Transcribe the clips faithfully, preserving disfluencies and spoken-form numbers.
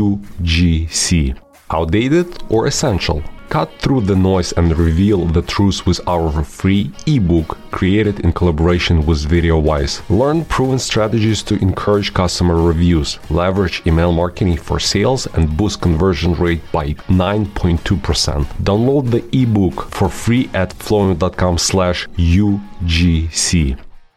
U G C. Outdated or essential? Cut through the noise and reveal the truth with our free ebook created in collaboration with VideoWise. Learn proven strategies to encourage customer reviews, leverage email marketing for sales, and boost conversion rate by nine point two percent. Download the ebook for free at flowium.com slash UGC.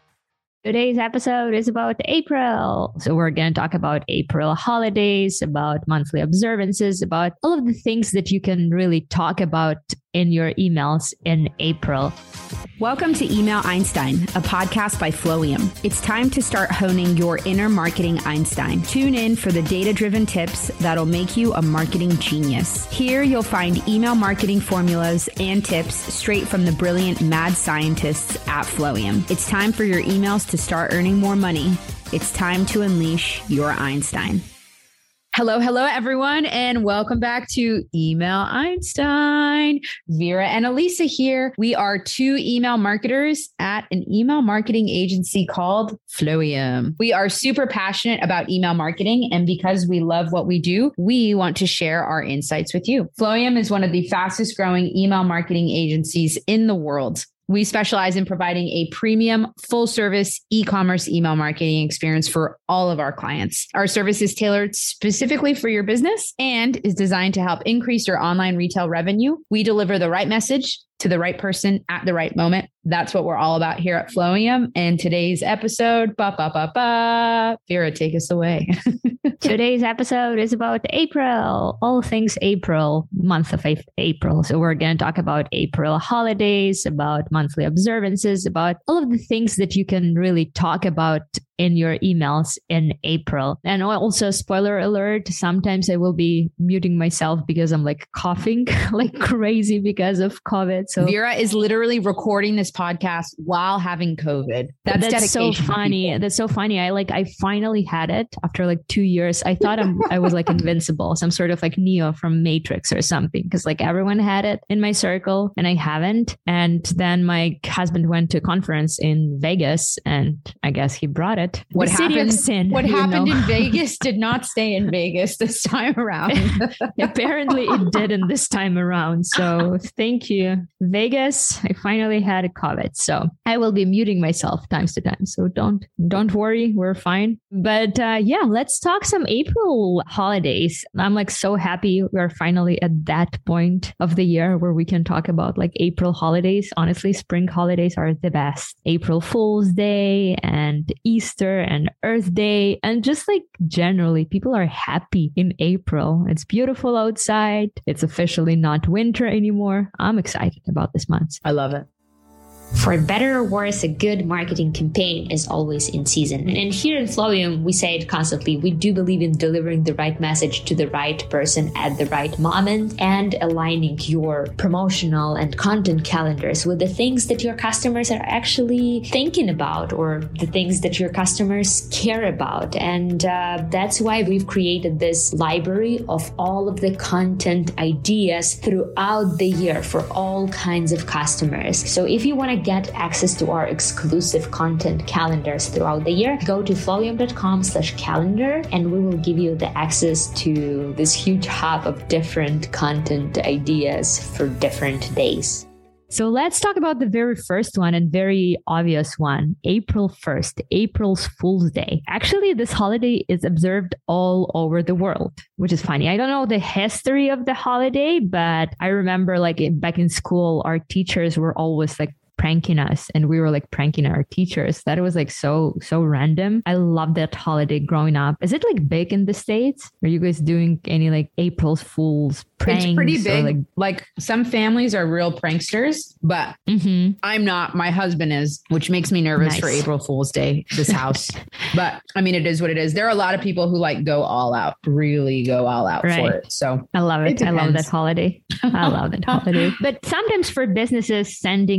Today's episode is about April. So we're going to talk about April holidays, about monthly observances, about all of the things that you can really talk about in your emails in April. Welcome to Email Einstein, a podcast by Flowium. It's time to start honing your inner marketing Einstein. Tune in for the data-driven tips that'll make you a marketing genius. Here you'll find email marketing formulas and tips straight from the brilliant mad scientists at Flowium. It's time for your emails to start earning more money. It's time to unleash your Einstein. Hello, hello, everyone, and welcome back to Email Einstein. Vera and Elisa here. We are two email marketers at an email marketing agency called Flowium. We are super passionate about email marketing, and because we love what we do, we want to share our insights with you. Flowium is one of the fastest growing email marketing agencies in the world. We specialize in providing a premium, full-service e-commerce email marketing experience for all of our clients. Our service is tailored specifically for your business and is designed to help increase your online retail revenue. We deliver the right message to the right person at the right moment. That's what we're all about here at Flowium. And today's episode, ba ba ba ba, Vera, take us away. Today's episode is about April, all things April, month of April. So we're going to talk about April holidays, about monthly observances, about all of the things that you can really talk about in your emails in April. And also, spoiler alert, sometimes I will be muting myself because I'm like coughing like crazy because of COVID. So Vera is literally recording this podcast while having COVID. That's, That's so funny. People. That's so funny. I like, I finally had it after like two years. I thought I'm, I was like invincible, some sort of like Neo from Matrix or something. Cause like everyone had it in my circle and I haven't. And then my husband went to a conference in Vegas and I guess he brought it. What the happened, sin, what happened know? in Vegas did not stay in Vegas this time around. Apparently it didn't this time around. So thank you, Vegas. I finally had a COVID. So I will be muting myself times to time. So don't, don't worry. We're fine. But uh, yeah, let's talk some April holidays. I'm like so happy we're finally at that point of the year where we can talk about like April holidays. Honestly, spring holidays are the best. April Fool's Day and Easter and Earth Day. And just like generally, people are happy in April. It's beautiful outside. It's officially not winter anymore. I'm excited about this month. I love it. For better or worse, a good marketing campaign is always in season. And here in Flowium, we say it constantly. We do believe in delivering the right message to the right person at the right moment and aligning your promotional and content calendars with the things that your customers are actually thinking about or the things that your customers care about. And uh, that's why we've created this library of all of the content ideas throughout the year for all kinds of customers. So if you want to get access to our exclusive content calendars throughout the year, go to flowium.com slash calendar and we will give you the access to this huge hub of different content ideas for different days. So let's talk about the very first one and very obvious one, April first, April's Fool's Day. Actually, this holiday is observed all over the world, which is funny. I don't know the history of the holiday, but I remember like back in school, our teachers were always like pranking us and we were like pranking our teachers. That was like so, so random. I love that holiday growing up. Is it like big in the States? Are you guys doing any like April Fool's pranks? It's pretty big. Like, like some families are real pranksters, but mm-hmm. I'm not. My husband is, which makes me nervous nice. for April Fool's Day, this house. But I mean, it is what it is. There are a lot of people who like go all out, really go all out right. for it. So I love it. it I love that holiday. I love that holiday. But sometimes for businesses sending out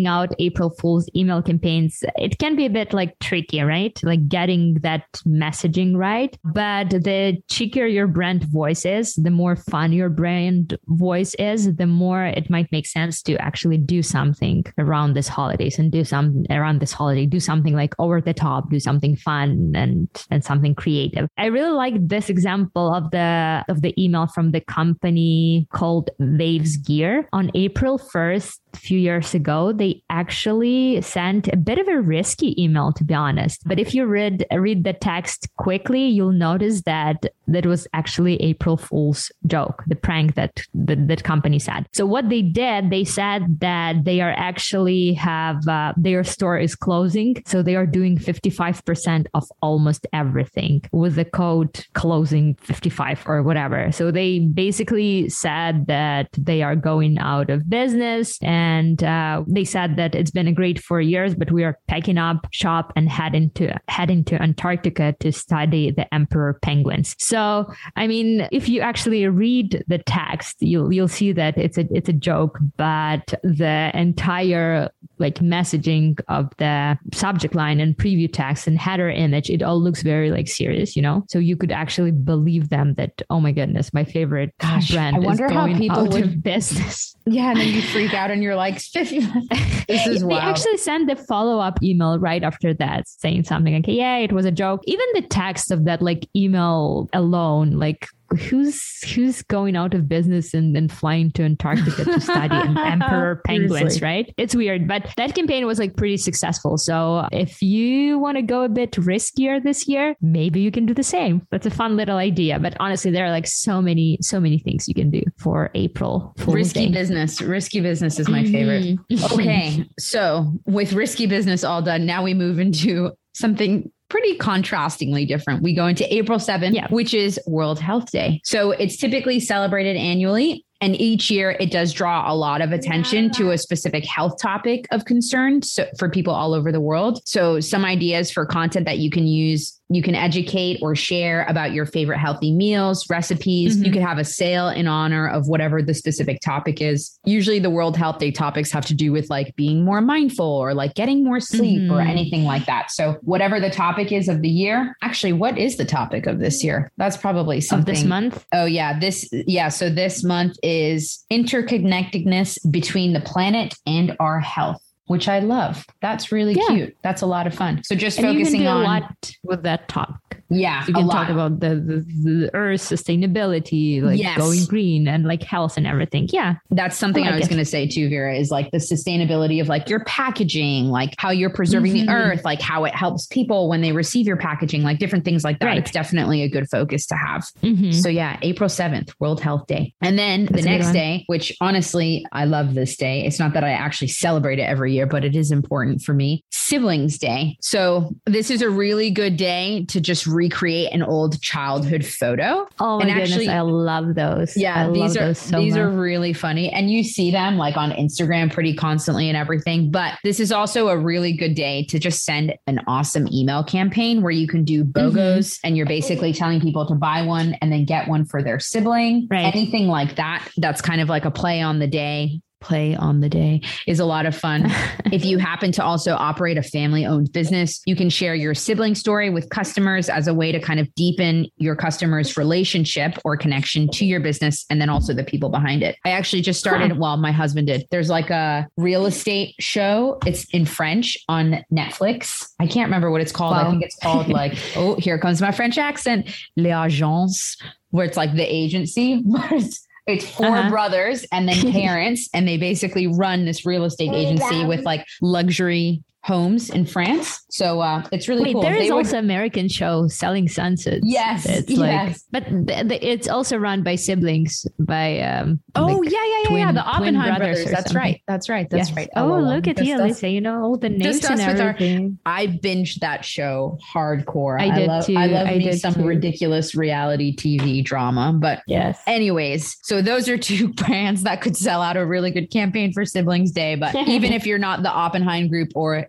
April Fool's email campaigns, it can be a bit like tricky, right? Like getting that messaging right. But the cheekier your brand voice is, the more fun your brand voice is, the more it might make sense to actually do something around this holidays and do some around this holiday, do something like over the top, do something fun and, and something creative. I really like this example of the, of the email from the company called Waves Gear. On April first, a few years ago, they actually sent a bit of a risky email, to be honest. But if you read read the text quickly, you'll notice that that was actually April Fool's joke, the prank that that, that company said. So what they did, they said that they are actually have uh, their store is closing, so they are doing fifty-five percent of almost everything with the code closing fifty-five or whatever. So they basically said that they are going out of business, and uh, they said that it's been a great four years, but we are packing up shop and heading to heading to Antarctica to study the emperor penguins. So, I mean, if you actually read the text, you'll you'll see that it's a it's a joke, but the entire like messaging of the subject line and preview text and header image, it all looks very like serious, you know? So you could actually believe them that, oh my goodness, my favorite Gosh, brand I wonder is going how people out would... of business. Yeah, and then you freak out and you're like, fifty. This is wild. They actually sent the follow-up email right after that saying something like, yeah, it was a joke. Even the text of that like email alone, like who's who's going out of business and, and flying to Antarctica to study emperor penguins, right? It's weird, but that campaign was like pretty successful. So if you want to go a bit riskier this year, maybe you can do the same. That's a fun little idea. But honestly, there are like so many, so many things you can do for April Fool's Risky Day. business. Risky business is my favorite. Mm-hmm. Okay. So with risky business all done, now we move into something pretty contrastingly different. We go into April seventh, yeah. which is World Health Day. So it's typically celebrated annually. And each year it does draw a lot of attention to a specific health topic of concern so, for people all over the world. So some ideas for content that you can use, you can educate or share about your favorite healthy meals, recipes. Mm-hmm. You could have a sale in honor of whatever the specific topic is. Usually the World Health Day topics have to do with like being more mindful or like getting more sleep mm-hmm. or anything like that. So whatever the topic is of the year, actually, what is the topic of this year? That's probably something. Of this month? Oh yeah. This, yeah. So this month is interconnectedness between the planet and our health, which I love. That's really yeah. cute. That's a lot of fun. So just and focusing you can do on a lot with that topic. Yeah. So you can talk about the, the, the earth sustainability, like yes. going green and like health and everything. Yeah. That's something I, like I was going to say too, Vera, is like the sustainability of like your packaging, like how you're preserving mm-hmm. the earth, like how it helps people when they receive your packaging, like different things like that. Right. It's definitely a good focus to have. Mm-hmm. So yeah, April seventh, World Health Day. And then That's the next day, which honestly, I love this day. It's not that I actually celebrate it every year, but it is important for me. Siblings Day. So this is a really good day to just recreate an old childhood photo. Oh my and goodness, actually, I love those. Yeah, I these love are those so these much. are really funny, and you see them like on Instagram pretty constantly and everything. But this is also a really good day to just send an awesome email campaign where you can do BOGOs, mm-hmm. and you're basically telling people to buy one and then get one for their sibling. Right. Anything like that. That's kind of like a play on the day. Play on the day is a lot of fun. If you happen to also operate a family-owned business, you can share your sibling story with customers as a way to kind of deepen your customers' relationship or connection to your business, and then also the people behind it. I actually just started, huh. well, my husband did. There's like a real estate show. It's in French on Netflix. I can't remember what it's called. Wow. I think it's called like, oh, here comes my French accent, L'Agence, where it's like the agency, but it's It's four uh-huh. brothers and then parents, and they basically run this real estate agency with like luxury homes in France. So uh, it's really Wait, cool. There is they also would... American show Selling Sunsets. Yes. It's yes. like, but th- th- it's also run by siblings by, um, oh like yeah, yeah, yeah, twin, yeah. The Oppenheim brothers. brothers. That's something. right. That's right. That's yes. right. Oh, oh look at you, us. Lisa. You know all the names Just and everything. Our, I binged that show hardcore. I did I love, too. I love I me did some too. ridiculous reality T V drama. But yes. anyways, so those are two brands that could sell out a really good campaign for Siblings Day. But even if you're not the Oppenheim group or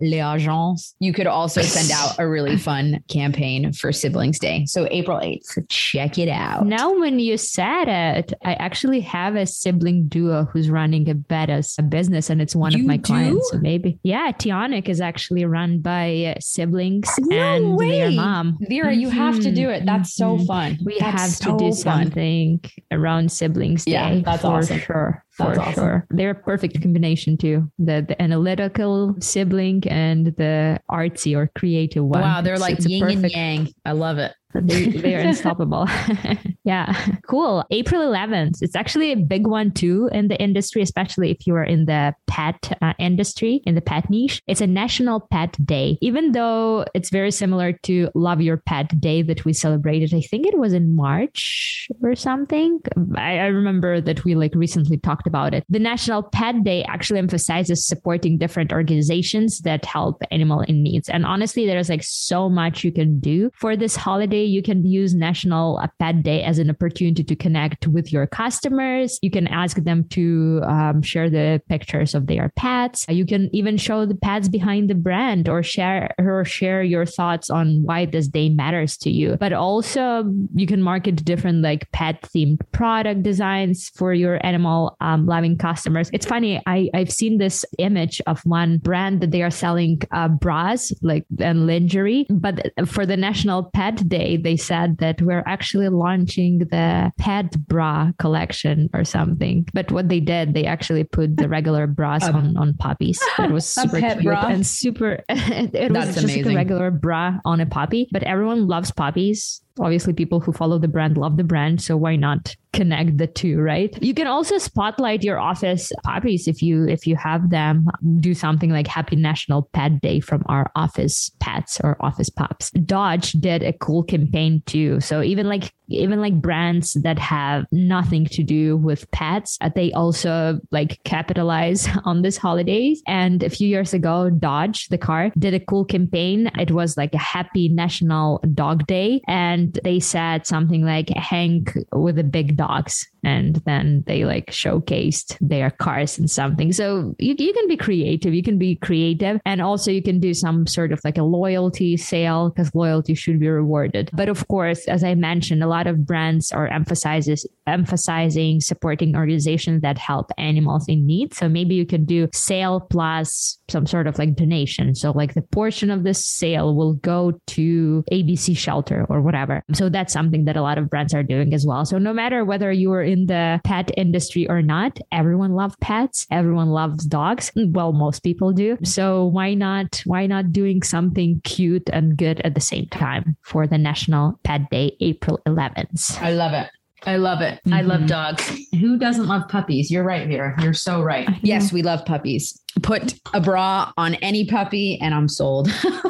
l'agence, you could also send out a really fun campaign for Siblings Day. So April eighth, so check it out. Now, when you said it, I actually have a sibling duo who's running a Bettas business, and it's one You of my do? clients. So maybe, yeah, Tionic is actually run by uh, siblings No and way. their mom. Vera, you have to do it. That's so Mhm. fun. We That's have so to do fun. something around Siblings Day. Yeah, that's for awesome. sure. For That's awesome. sure. They're a perfect combination too. The the analytical sibling and the artsy or creative one. Wow, they're It's- like it's a yin and perfect- yang. I love it. They, they're unstoppable. Yeah. Cool. April eleventh. It's actually a big one too in the industry, especially if you are in the pet uh, industry, in the pet niche. It's a National Pet Day. Even though it's very similar to Love Your Pet Day that we celebrated, I think it was in March or something. I, I remember that we like recently talked about it. The National Pet Day actually emphasizes supporting different organizations that help animal in needs. And honestly, there's like so much you can do for this holiday. You can use National Pet Day as an opportunity to connect with your customers. You can ask them to um, share the pictures of their pets. You can even show the pets behind the brand or share or share your thoughts on why this day matters to you. But also you can market different like pet themed product designs for your animal um, loving customers. It's funny. I, I've seen this image of one brand that they are selling uh, bras like and lingerie, but for the National Pet Day, they said that we're actually launching the pet bra collection or something. But what they did, they actually put the regular bras Um, on, on puppies. It was super pet cute bra? and super, it That's was just like amazing. a regular bra on a puppy, but everyone loves puppies. Obviously, people who follow the brand love the brand. So why not connect the two, right? You can also spotlight your office puppies if you if you have them. Do something like Happy National Pet Day from our office pets or office pups. Dodge did a cool campaign too. So even like even like brands that have nothing to do with pets, uh, they also like capitalize on this holidays. And a few years ago, Dodge, the car, did a cool campaign. It was like a Happy National Dog Day. And they said something like hang with the big dogs. And then they like showcased their cars and something. So you, you can be creative. You can be creative. And also you can do some sort of like a loyalty sale because loyalty should be rewarded. But of course, as I mentioned, a lot of brands are emphasizes emphasizing supporting organizations that help animals in need. So maybe you can do sale plus some sort of like donation. So like the portion of this sale will go to A B C shelter or whatever. So that's something that a lot of brands are doing as well. So no matter whether you are in the pet industry or not, everyone loves pets. Everyone loves dogs. Well, most people do. So why not, why not doing something cute and good at the same time for the National Pet Day, April eleventh? I love it. I love it. I love dogs. Who doesn't love puppies? You're right, Vera. You're so right. Yes, we love puppies. Put a bra on any puppy and I'm sold.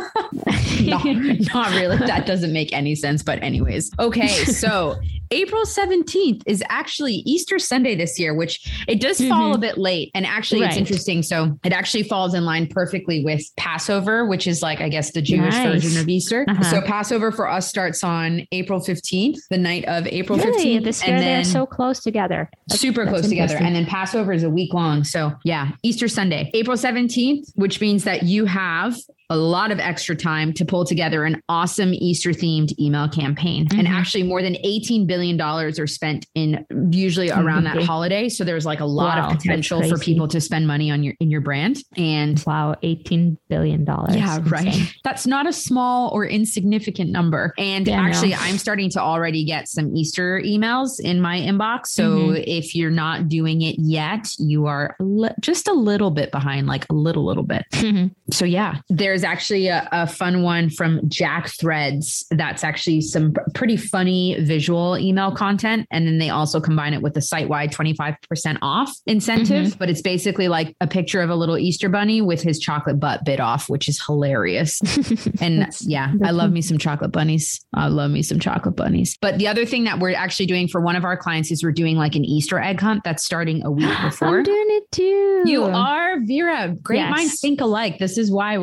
No, not really. That doesn't make any sense. But anyways, okay. So April seventeenth is actually Easter Sunday this year, which it does fall Mm-hmm. a bit late. And actually it's Right. interesting. So it actually falls in line perfectly with Passover, which is like, I guess, the Jewish Nice. version of Easter. Uh-huh. So Passover for us starts on April fifteenth, the night of April Really? fifteenth. This year and they're then so close together. That's- super that's close together. interesting. And then Passover is a week long. So yeah, Easter Sunday, April seventeenth, which means that you have a lot of extra time to pull together an awesome Easter themed email campaign. Mm-hmm. And actually more than eighteen billion dollars are spent in usually around that Okay. holiday. So there's like a lot Wow, of that's potential for crazy. people to spend money on your, in your brand. And Wow, eighteen billion dollars. yeah, right. Insane. That's not a small or insignificant number. And Yeah, I know. actually, I'm starting to already get some Easter emails in my inbox. So Mhm. if you're not doing it yet, you are li- just a little bit behind, like a little, little bit. So yeah, there's actually a, a fun one from Jack Threads. That's actually some p- pretty funny visual email content. And then they also combine it with the site-wide twenty-five percent off incentive, but it's basically like a picture of a little Easter bunny with his chocolate butt bit off, which is hilarious. And That's- yeah, I that's love fun. me some chocolate bunnies. I love me some chocolate bunnies. But the other thing that we're actually doing for one of our clients is we're doing like an Easter egg hunt that's starting a week before. I'm doing it too. You are, Vera. Great Yes. minds think alike. This is why we're Tell me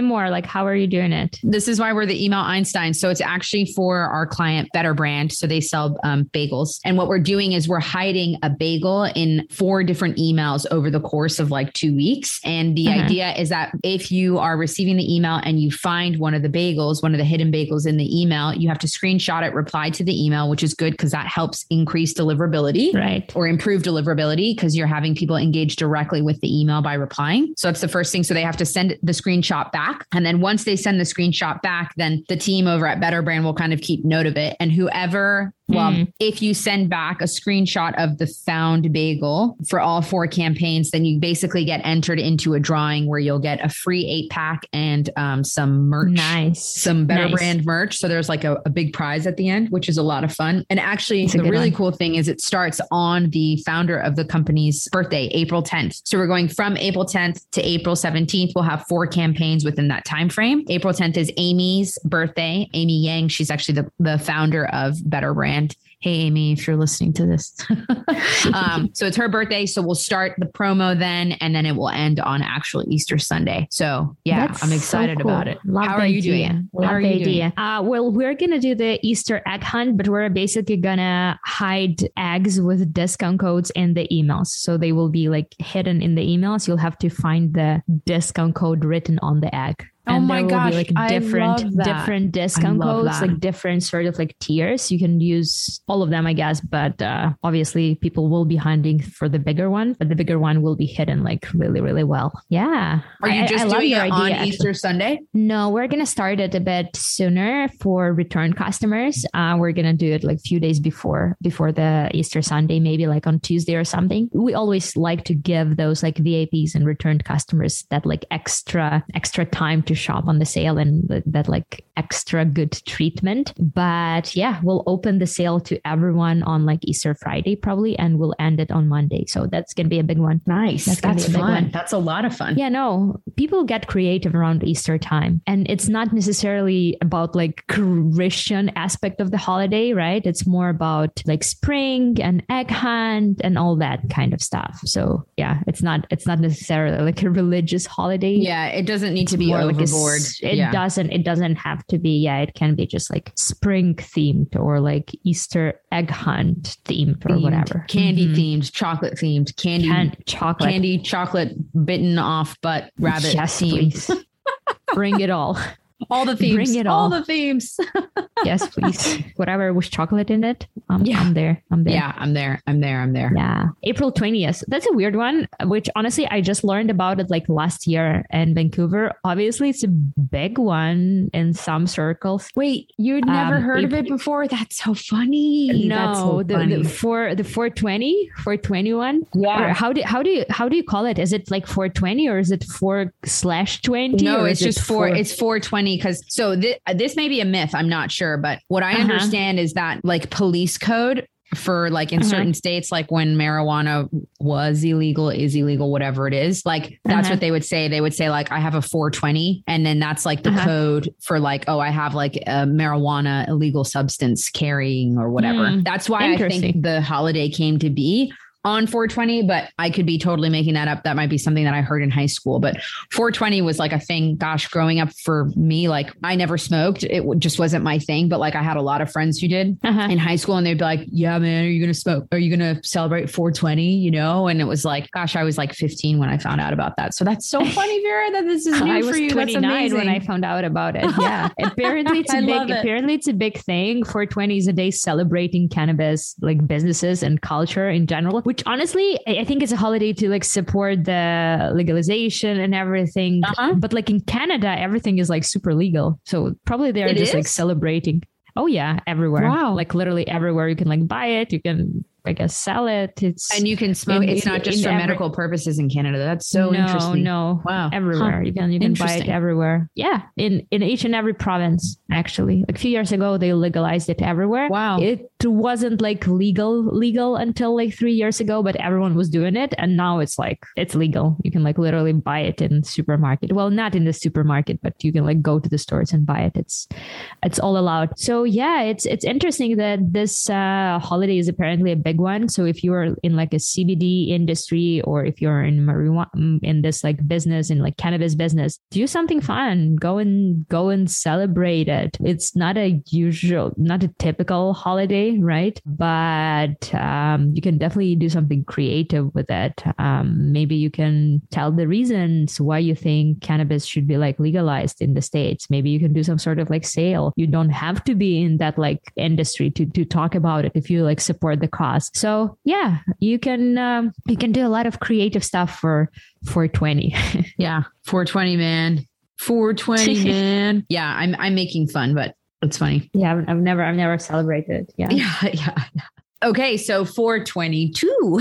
more. Like, how are you doing it? This is why we're the Email Einstein. So it's actually for our client, Better Brand. So they sell um, bagels. And what we're doing is we're hiding a bagel in four different emails over the course of like two weeks. And the uh-huh. idea is that if you are receiving the email and you find one of the bagels, one of the hidden bagels in the email, you have to screenshot it, reply to the email, which is good because that helps increase deliverability, right? Or improve deliverability because you're having people engage directly with the email by replying. So that's the first thing. So they have to send the screenshot back. And then once they send the screenshot back, then the team over at Better Brand will kind of keep note of it. And whoever Well, mm. if you send back a screenshot of the found bagel for all four campaigns, then you basically get entered into a drawing where you'll get a free eight pack and um, some merch, nice, some Better nice. Brand merch. So there's like a, a big prize at the end, which is a lot of fun. And actually, the really one. cool thing is it starts on the founder of the company's birthday, April tenth. So we're going from April tenth to April seventeenth. We'll have four campaigns within that time frame. April tenth is Amy's birthday. Amy Yang, she's actually the, the founder of Better Brand. Hey, Amy, if you're listening to this. um, so it's her birthday. So we'll start the promo then, and then it will end on actual Easter Sunday. So yeah, That's I'm excited so cool. Love How are you idea. doing? Love How are the you idea. doing? Uh, well, we're going to do the Easter egg hunt, but we're basically going to hide eggs with discount codes in the emails. So they will be like hidden in the emails. You'll have to find the discount code written on the egg. And oh my there will gosh, be like different, different discount codes, that. like different sort of like tiers. You can use all of them, I guess. But uh, obviously people will be hunting for the bigger one, but the bigger one will be hidden like really, really well. Yeah. Are you I, just I doing it idea, on actually. Easter Sunday? No, we're going to start it a bit sooner for return customers. Uh, we're going to do it like a few days before, before the Easter Sunday, maybe like on Tuesday or something. We always like to give those like V I Ps and returned customers that like extra, extra time to shop on the sale and th- that like extra good treatment. But yeah, we'll open the sale to everyone on like Easter Friday probably, and we'll end it on Monday. So that's going to be a big one. Nice. That's, that's be a big fun. One. That's a lot of fun. Yeah, no, people get creative around Easter time, and it's not necessarily about like Christian aspect of the holiday, right? It's more about like spring and egg hunt and all that kind of stuff. So yeah, it's not, it's not necessarily like a religious holiday. Yeah. It doesn't need it's to be overboard. Like a, it yeah. doesn't, it doesn't have to be. Yeah. It can be just like spring themed or like Easter egg hunt themed or themed, whatever. Candy mm-hmm. themed, chocolate themed, candy, Can- chocolate, candy, chocolate bitten off butt rabbit yes, themed. Please. Bring it all. All the themes. Bring it all. all. the themes. Yes, please. Whatever with chocolate in it. Um, yeah. I'm there. I'm there. Yeah, I'm there. I'm there. I'm there. Yeah. April twentieth. That's a weird one, which honestly, I just learned about it like last year in Vancouver. Obviously, it's a big one in some circles. Wait, you'd never Um, heard April- of it before? That's so funny. No, That's so the, funny. the four the four twenty, four twenty-one. Yeah. Or how do how do you how do you call it? Is it like four twenty or is it four slash twenty? No, or it's is just it four. It's four twenty because so this, this may be a myth. I'm not sure, but what I Uh-huh. understand is that like police code for like in uh-huh. certain states, like when marijuana was illegal, is illegal, whatever it is, like that's uh-huh. what they would say. They would say like, I have a four twenty. And then that's like the uh-huh. code for like, oh, I have like a marijuana illegal substance carrying or whatever. Mm, that's why I think the holiday came to be on four twenty, but I could be totally making that up. That might be something that I heard in high school, but four twenty was like a thing. Gosh, growing up for me, like I never smoked. It just wasn't my thing, but like I had a lot of friends who did uh-huh. in high school and they'd be like, yeah, man, are you going to smoke? Are you going to celebrate four twenty? You know? And it was like, gosh, I was like fifteen when I found out about that. So that's so funny, Vera, that this is new I for was you. twenty-nine when I found out about it. Yeah. Apparently it's a I big, love it. apparently it's a big thing. four twenty is a day celebrating cannabis, like businesses and culture in general, which honestly, I think it's a holiday to like support the legalization and everything. Uh-huh. But like in Canada, everything is like super legal. So probably they're it just is? like celebrating. Oh yeah, everywhere. Wow. Like literally everywhere. You can like buy it. You can, I guess, sell it. It's and you can smoke. in- It's in- not just in for every- medical purposes in Canada. That's so no, interesting. No, Wow. everywhere. Huh. You can you can buy it Interesting. everywhere. Yeah, in in each and every province. Actually, like a few years ago, they legalized it everywhere. Wow. It wasn't like legal legal until like three years ago, but everyone was doing it, and now it's like it's legal. You can like literally buy it in supermarket. Well, not in the supermarket, but you can like go to the stores and buy it. It's it's all allowed. So yeah, it's it's interesting that this uh, holiday is apparently a big big one. So if you're in like a C B D industry, or if you're in marijuana, in this like business, in like cannabis business, do something fun. Go and go and celebrate it. It's not a usual, not a typical holiday, right? But um, you can definitely do something creative with it. Um, maybe you can tell the reasons why you think cannabis should be like legalized in the States. Maybe you can do some sort of like sale. You don't have to be in that like industry to to talk about it if you like support the cause. So yeah, you can um, you can do a lot of creative stuff for four twenty. Yeah, four twenty, man. four twenty, man. Yeah, I'm I'm making fun, but it's funny. Yeah, I've, I've never I've never celebrated. Yeah, yeah, yeah. Okay, so four twenty-two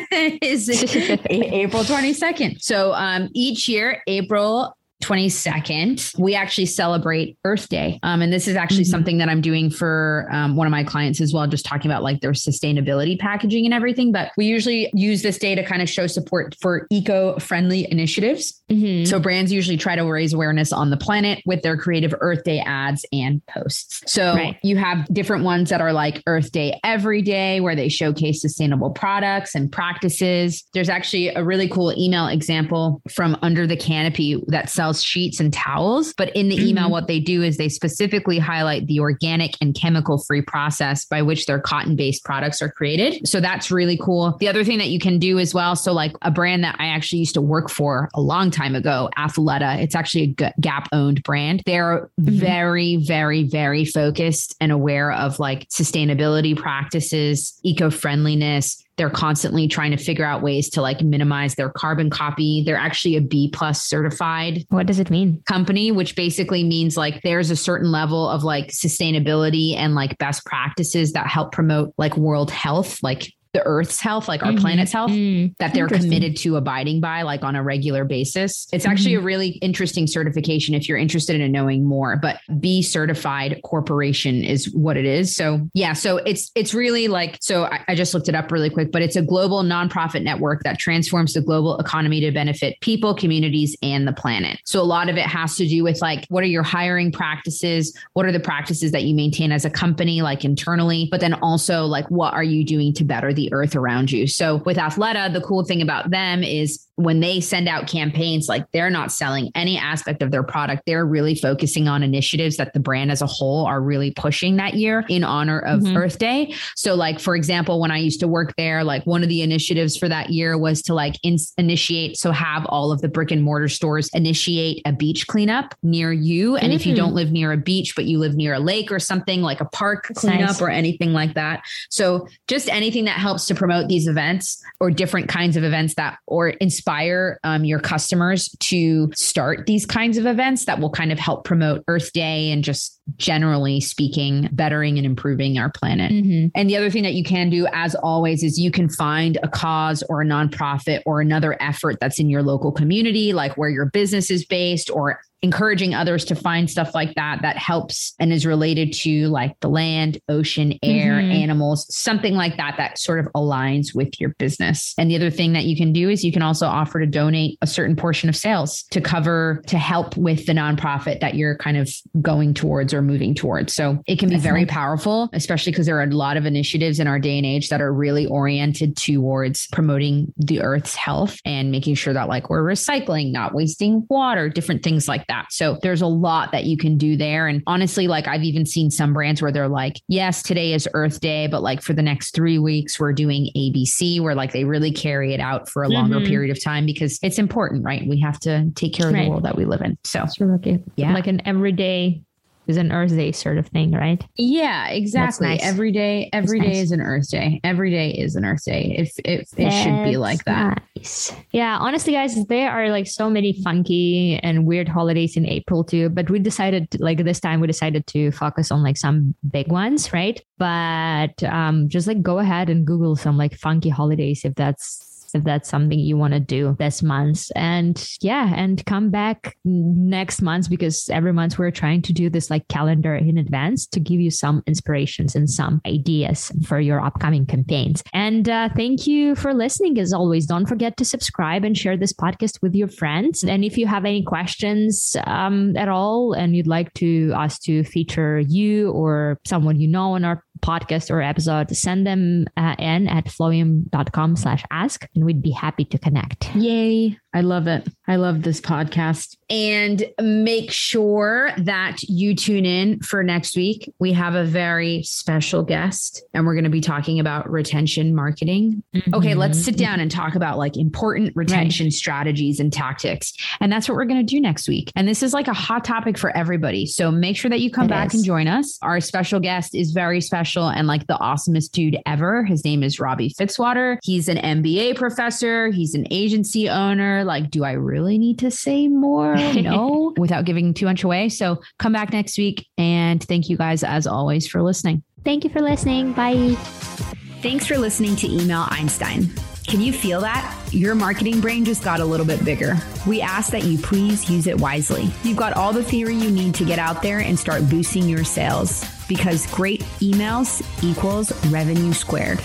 is April twenty-second. So um, each year, April twenty-second, we actually celebrate Earth Day. Um, and this is actually mm-hmm. something that I'm doing for um, one of my clients as well, just talking about like their sustainability packaging and everything. But we usually use this day to kind of show support for eco-friendly initiatives. Mm-hmm. So brands usually try to raise awareness on the planet with their creative Earth Day ads and posts. So right. you have different ones that are like Earth Day Every Day, where they showcase sustainable products and practices. There's actually a really cool email example from Under the Canopy that sells sheets and towels. But in the mm-hmm. email, what they do is they specifically highlight the organic and chemical-free process by which their cotton-based products are created. So that's really cool. The other thing that you can do as well, so like a brand that I actually used to work for a long time ago, Athleta, it's actually a Gap-owned brand. They're mm-hmm. very, very, very focused and aware of like sustainability practices, eco-friendliness. They're constantly trying to figure out ways to like minimize their carbon copy. They're actually a B plus certified. What does it mean? Company, which basically means like there's a certain level of like sustainability and like best practices that help promote like world health, like the Earth's health, like our mm-hmm. planet's health, mm-hmm. that they're committed to abiding by like on a regular basis. It's actually mm-hmm. a really interesting certification if you're interested in knowing more, but B certified corporation is what it is. So yeah, so it's, it's really like, so I, I just looked it up really quick, but it's a global nonprofit network that transforms the global economy to benefit people, communities, and the planet. So a lot of it has to do with like, what are your hiring practices? What are the practices that you maintain as a company, like internally, but then also like, what are you doing to better the earth around you? So with Athleta, the cool thing about them is when they send out campaigns, like they're not selling any aspect of their product. They're really focusing on initiatives that the brand as a whole are really pushing that year in honor of mm-hmm. Earth Day. So like, for example, when I used to work there, like one of the initiatives for that year was to like in- initiate, so have all of the brick and mortar stores initiate a beach cleanup near you. And mm-hmm. if you don't live near a beach, but you live near a lake or something, like a park That's cleanup nice. Or anything like that. So just anything that helps to promote these events or different kinds of events that, or inspire um, your customers to start these kinds of events that will kind of help promote Earth Day and just generally speaking, bettering and improving our planet. Mm-hmm. And the other thing that you can do, as always, is you can find a cause or a nonprofit or another effort that's in your local community, like where your business is based, or encouraging others to find stuff like that, that helps and is related to like the land, ocean, air, mm-hmm. animals, something like that, that sort of aligns with your business. And the other thing that you can do is you can also offer to donate a certain portion of sales to cover, to help with the nonprofit that you're kind of going towards or moving towards. So it can be Definitely. Very powerful, especially because there are a lot of initiatives in our day and age that are really oriented towards promoting the Earth's health and making sure that like we're recycling, not wasting water, different things like that. So there's a lot that you can do there. And honestly, like I've even seen some brands where they're like, yes, today is Earth Day, but like for the next three weeks, we're doing A B C, where like they really carry it out for a longer mm-hmm. period of time because it's important, right? We have to take care of right. the world that we live in. So it's really okay. Yeah. Like an everyday is an Earth Day sort of thing, right? Yeah, exactly. Nice. Every day, every That's day nice. Is an Earth Day. Every day is an Earth Day. If it, it, it should be like that. Nice. Yeah, honestly, guys, there are like so many funky and weird holidays in April too. But we decided, like this time, we decided to focus on like some big ones, right? But um, just like go ahead and Google some like funky holidays if that's if that's something you want to do this month. And yeah, and come back next month, because every month we're trying to do this like calendar in advance to give you some inspirations and some ideas for your upcoming campaigns. And uh, thank you for listening. As always, don't forget to subscribe and share this podcast with your friends. And if you have any questions um, at all, and you'd like to us to feature you or someone you know on our podcast or episode, send them uh, in at flowium.com slash ask, and we'd be happy to connect. Yay. I love it. I love this podcast. And make sure that you tune in for next week. We have a very special guest, and we're going to be talking about retention marketing. Mm-hmm. Okay, let's sit down and talk about like important retention right. strategies and tactics. And that's what we're going to do next week. And this is like a hot topic for everybody. So make sure that you come it back is. and join us. Our special guest is very special and like the awesomest dude ever. His name is Robbie Fitzwater. He's an M B A professor. He's an agency owner. Like, do I really need to say more? No, without giving too much away. So come back next week. And thank you guys, as always, for listening. Thank you for listening. Bye. Thanks for listening to Email Einstein. Can you feel that? Your marketing brain just got a little bit bigger. We ask that you please use it wisely. You've got all the theory you need to get out there and start boosting your sales, because great emails equals revenue squared.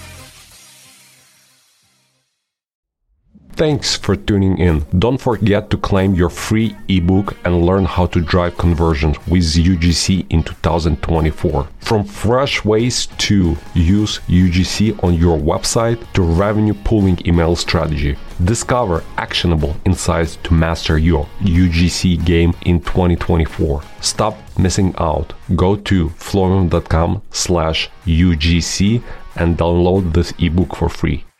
Thanks for tuning in. Don't forget to claim your free ebook and learn how to drive conversions with U G C in two thousand twenty-four. From fresh ways to use U G C on your website to revenue pooling email strategy. Discover actionable insights to master your U G C game in twenty twenty-four. Stop missing out. Go to flowium.com slash UGC and download this ebook for free.